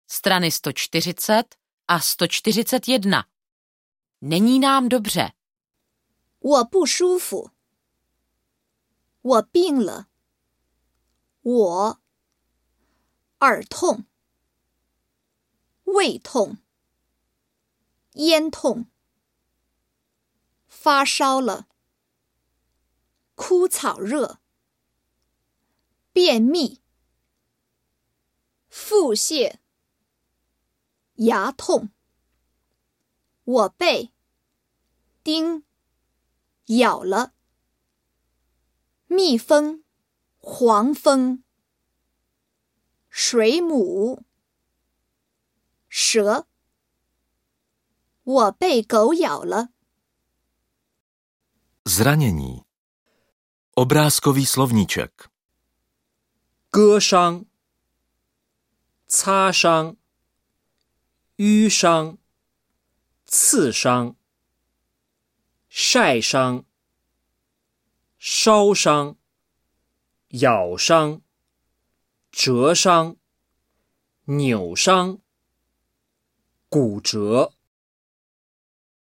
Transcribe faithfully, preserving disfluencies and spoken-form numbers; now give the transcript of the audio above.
strany sto čtyřicet a sto čtyřicet jedna. Není nám dobře. 我不舒服。我病了。我耳痛、胃痛、咽痛，发烧了，枯草热，便秘，腹泻，牙痛。我被叮咬了，蜜蜂、黄蜂、水母、蛇。我被狗咬了。 Zranění. Obrázkový slovníček. 割伤、擦伤、淤伤、刺伤、晒伤、烧伤、咬伤、折伤、扭伤、骨折。